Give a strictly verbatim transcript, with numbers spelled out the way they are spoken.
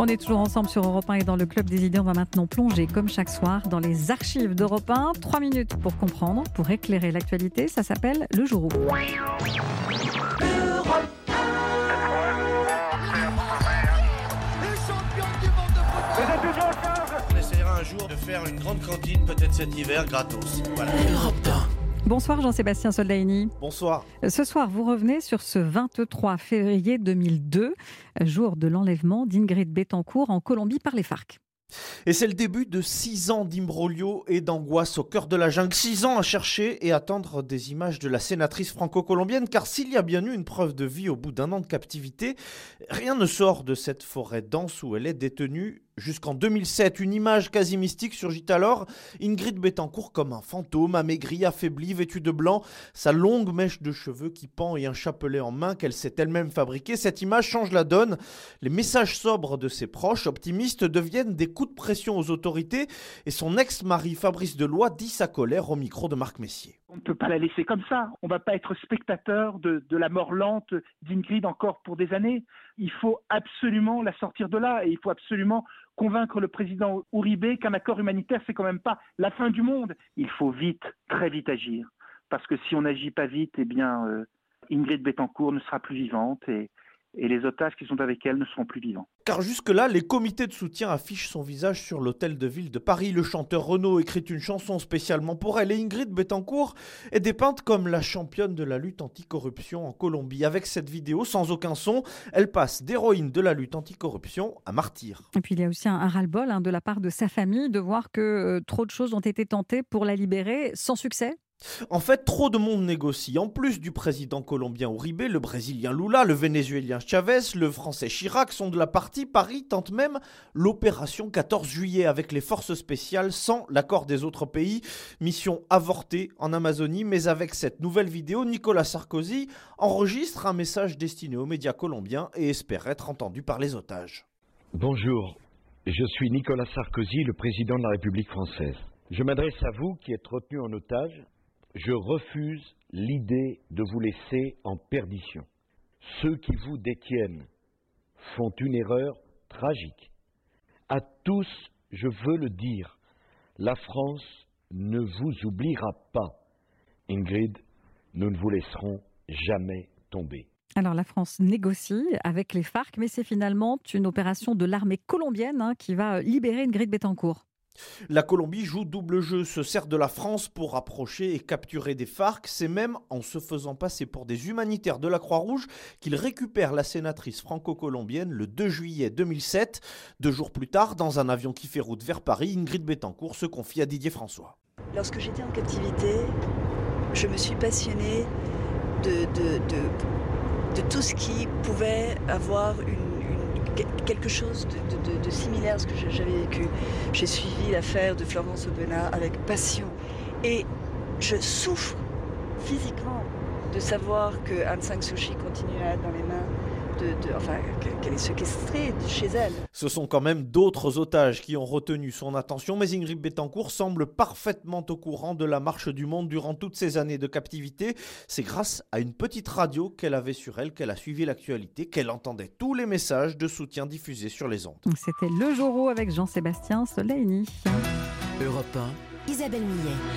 On est toujours ensemble sur Europe un et dans le Club des idées. On va maintenant plonger, comme chaque soir, dans les archives d'Europe un. Trois minutes pour comprendre, pour éclairer l'actualité. Ça s'appelle Le Jour où. On essaiera un jour de faire une grande cantine, peut-être cet hiver, gratos. Voilà. Europe un. Bonsoir Jean-Sébastien Soldaini. Bonsoir. Ce soir, vous revenez sur ce vingt-trois février deux mille deux, jour de l'enlèvement d'Ingrid Betancourt en Colombie par les FARC. Et c'est le début de six ans d'imbroglio et d'angoisse au cœur de la jungle. Six ans à chercher et attendre des images de la sénatrice franco-colombienne, car s'il y a bien eu une preuve de vie au bout d'un an de captivité, rien ne sort de cette forêt dense où elle est détenue. Jusqu'en deux mille sept, une image quasi mystique surgit alors. Ingrid Betancourt comme un fantôme, amaigri, affaibli, vêtu de blanc, sa longue mèche de cheveux qui pend et un chapelet en main qu'elle s'est elle-même fabriqué. Cette image change la donne. Les messages sobres de ses proches, optimistes, deviennent des coups de pression aux autorités et son ex-mari Fabrice Deloy dit sa colère au micro de Marc Messier. On ne peut pas la laisser comme ça. On ne va pas être spectateur de, de la mort lente d'Ingrid encore pour des années. Il faut absolument la sortir de là et il faut absolument convaincre le président Uribe qu'un accord humanitaire, c'est quand même pas la fin du monde. Il faut vite, très vite agir. Parce que si on n'agit pas vite, eh bien, euh, Ingrid Betancourt ne sera plus vivante et, et les otages qui sont avec elle ne seront plus vivants. Car jusque-là, les comités de soutien affichent son visage sur l'hôtel de ville de Paris. Le chanteur Renaud écrit une chanson spécialement pour elle. Et Ingrid Betancourt est dépeinte comme la championne de la lutte anticorruption en Colombie. Avec cette vidéo, sans aucun son, elle passe d'héroïne de la lutte anticorruption à martyr. Et puis il y a aussi un, un ras-le-bol hein, de la part de sa famille de voir que euh, trop de choses ont été tentées pour la libérer sans succès. En fait, trop de monde négocie. En plus du président colombien Uribe, le brésilien Lula, le vénézuélien Chavez, le français Chirac sont de la partie. Paris tente même l'opération quatorze juillet avec les forces spéciales sans l'accord des autres pays. Mission avortée en Amazonie, mais avec cette nouvelle vidéo, Nicolas Sarkozy enregistre un message destiné aux médias colombiens et espère être entendu par les otages. Bonjour, je suis Nicolas Sarkozy, le président de la République française. Je m'adresse à vous qui êtes retenus en otage. Je refuse l'idée de vous laisser en perdition. Ceux qui vous détiennent font une erreur tragique. À tous, je veux le dire, la France ne vous oubliera pas. Ingrid, nous ne vous laisserons jamais tomber. Alors la France négocie avec les FARC, mais c'est finalement une opération de l'armée colombienne hein, qui va libérer Ingrid Betancourt. La Colombie joue double jeu, se sert de la France pour approcher et capturer des FARC. C'est même en se faisant passer pour des humanitaires de la Croix-Rouge qu'il récupère la sénatrice franco-colombienne le deux juillet deux mille sept. Deux jours plus tard, dans un avion qui fait route vers Paris, Ingrid Betancourt se confie à Didier François. Lorsque j'étais en captivité, je me suis passionnée de, de, de, de tout ce qui pouvait avoir une quelque chose de, de, de, de similaire à ce que j'avais vécu. J'ai suivi l'affaire de Florence Aubenas avec passion et je souffre physiquement de savoir que Aung San Suu Kyi continue à être dans les mains de, de enfin qu'elle est séquestrée chez elle. Ce sont quand même d'autres otages qui ont retenu son attention, mais Ingrid Betancourt semble parfaitement au courant de la marche du monde durant toutes ces années de captivité. C'est grâce à une petite radio qu'elle avait sur elle qu'elle a suivi l'actualité, qu'elle entendait tous les messages de soutien diffusés sur les ondes. C'était Le Jour où avec Jean-Sébastien Soldaini. Europe un, Isabelle Millet.